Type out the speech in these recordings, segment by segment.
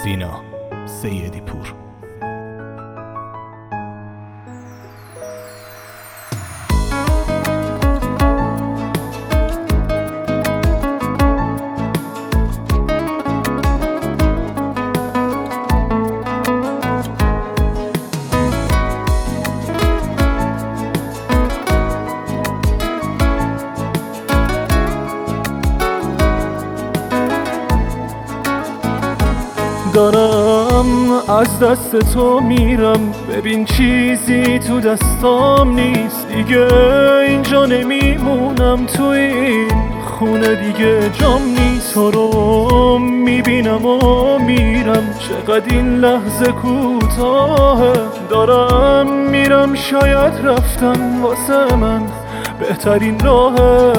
سینا سیدی پور. دارم از دست تو میرم، ببین چیزی تو دستام نیست دیگه، اینجا نمیمونم، تو این خونه دیگه جام نیست. تو رو میبینم و میرم، چقدر این لحظه کوتاهه، دارم میرم، شاید رفتن واسه من بهترین راهه.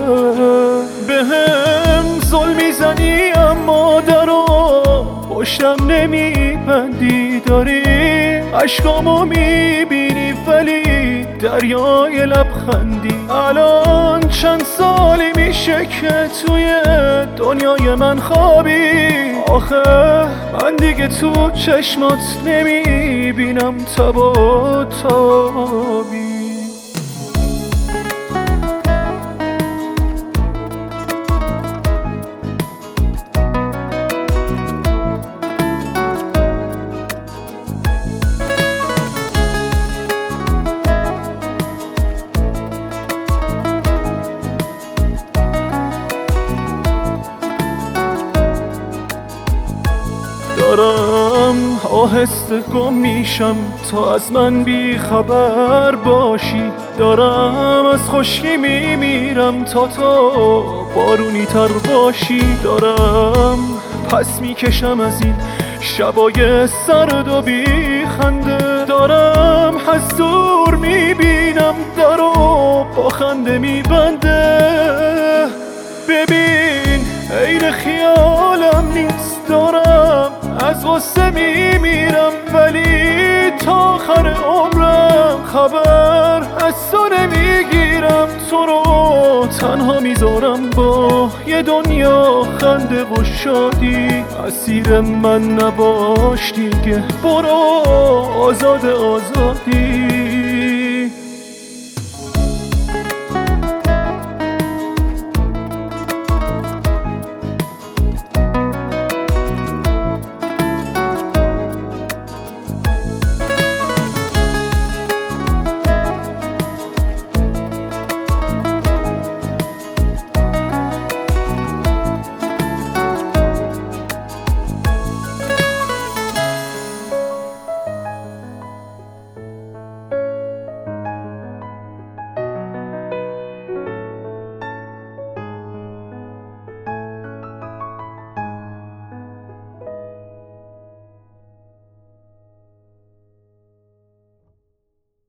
بهم ظلم میزنی اما درو پشتم نمیبندی، داری عشقامو میبینی ولی دریای لبخندی. الان چند سالی میشه که توی دنیای من خوابی، آخه من دیگه تو چشمات نمیبینم تب و تابی. دارم آهسته گم میشم تا از من بی خبر باشی، دارم از خشکی میمیرم تا تو بارونی تر باشی، دارم پس میکشم از این شبای سرد و بی خنده، دارم از دور میبینم درو با خنده میبنده. ببین عین خیالم نیست، دارم از غصه میمیرم ولی تا آخر عمرم خبر از تو نمیگیرم. تو رو تنها میذارم با یه دنیا خنده و شادی، اسیر من نباش دیگه، برو آزاد آزادی.